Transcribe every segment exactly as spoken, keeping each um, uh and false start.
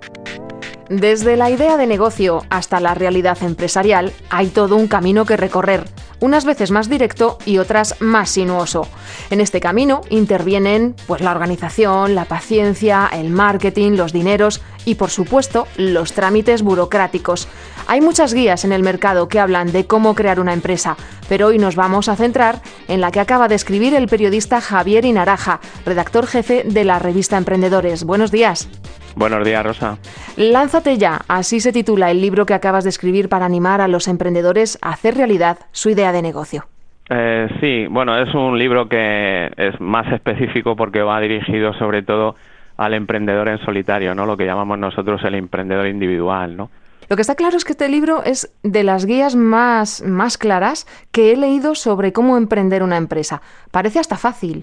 Desde la idea de negocio hasta la realidad empresarial, hay todo un camino que recorrer, unas veces más directo y otras más sinuoso. En este camino intervienen pues, la organización, la paciencia, el marketing, los dineros y, por supuesto, los trámites burocráticos. Hay muchas guías en el mercado que hablan de cómo crear una empresa, pero hoy nos vamos a centrar en la que acaba de escribir el periodista Javier Inaraja, redactor jefe de la revista Emprendedores. Buenos días. Buenos días, Rosa. Lánzate ya, así se titula el libro que acabas de escribir para animar a los emprendedores a hacer realidad su idea de negocio. Eh, sí, bueno, es un libro que es más específico porque va dirigido sobre todo al emprendedor en solitario, ¿no? Lo que llamamos nosotros el emprendedor individual, ¿no? Lo que está claro es que este libro es de las guías más, más claras que he leído sobre cómo emprender una empresa. Parece hasta fácil.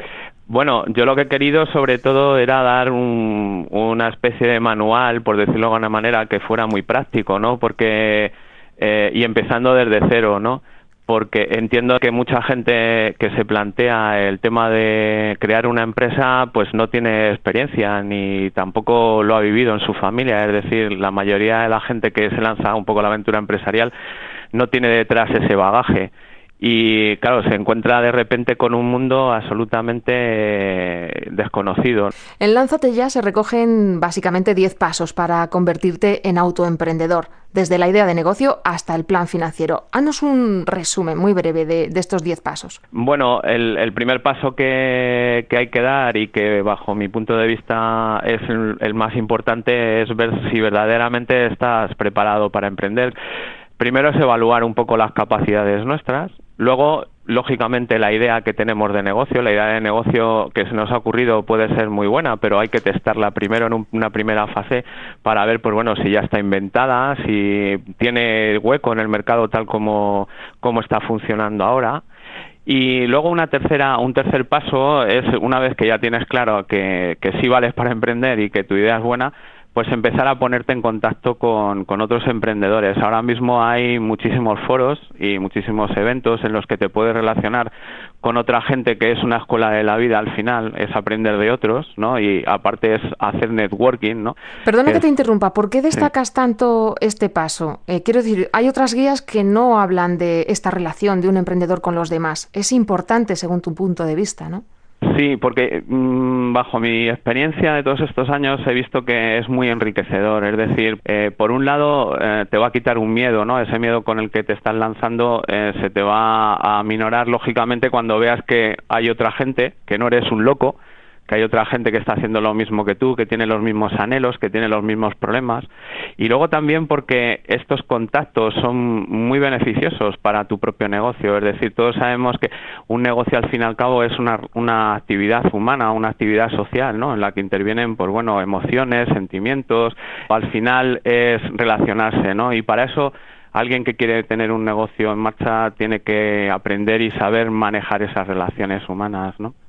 Bueno, yo lo que he querido sobre todo era dar un, una especie de manual, por decirlo de alguna manera, que fuera muy práctico, ¿no? Porque, eh, y empezando desde cero, ¿no? Porque entiendo que mucha gente que se plantea el tema de crear una empresa, pues no tiene experiencia ni tampoco lo ha vivido en su familia. Es decir, la mayoría de la gente que se lanza un poco a la aventura empresarial no tiene detrás ese bagaje. Y claro, se encuentra de repente con un mundo absolutamente eh, desconocido. En Lánzate ya se recogen básicamente diez pasos para convertirte en autoemprendedor, desde la idea de negocio hasta el plan financiero. Haznos un resumen muy breve de, de estos diez pasos. Bueno, el, el primer paso que, que hay que dar y que bajo mi punto de vista es el, el más importante es ver si verdaderamente estás preparado para emprender. Primero es evaluar un poco las capacidades nuestras. Luego, lógicamente, la idea que tenemos de negocio, la idea de negocio que se nos ha ocurrido puede ser muy buena, pero hay que testarla primero en un, una primera fase para ver, pues bueno, si ya está inventada, si tiene hueco en el mercado tal como, como está funcionando ahora. Y luego una tercera, un tercer paso es, una vez que ya tienes claro que, que sí vales para emprender y que tu idea es buena, pues empezar a ponerte en contacto con, con otros emprendedores. Ahora mismo hay muchísimos foros y muchísimos eventos en los que te puedes relacionar con otra gente, que es una escuela de la vida al final, es aprender de otros, ¿no? Y aparte es hacer networking, ¿no? Perdona que, que te interrumpa, ¿por qué destacas sí. tanto este paso? Eh, quiero decir, hay otras guías que no hablan de esta relación de un emprendedor con los demás. Es importante según tu punto de vista, ¿no? Sí, porque mmm, bajo mi experiencia de todos estos años he visto que es muy enriquecedor. Es decir, eh, por un lado eh, te va a quitar un miedo, ¿no? Ese miedo con el que te estás lanzando eh, se te va a aminorar lógicamente cuando veas que hay otra gente, que no eres un loco, que hay otra gente que está haciendo lo mismo que tú, que tiene los mismos anhelos, que tiene los mismos problemas. Y luego también porque estos contactos son muy beneficiosos para tu propio negocio. Es decir, todos sabemos que un negocio al fin y al cabo es una, una actividad humana, una actividad social, ¿no? En la que intervienen, pues bueno, emociones, sentimientos. Al final es relacionarse, ¿no? Y para eso alguien que quiere tener un negocio en marcha tiene que aprender y saber manejar esas relaciones humanas, ¿no?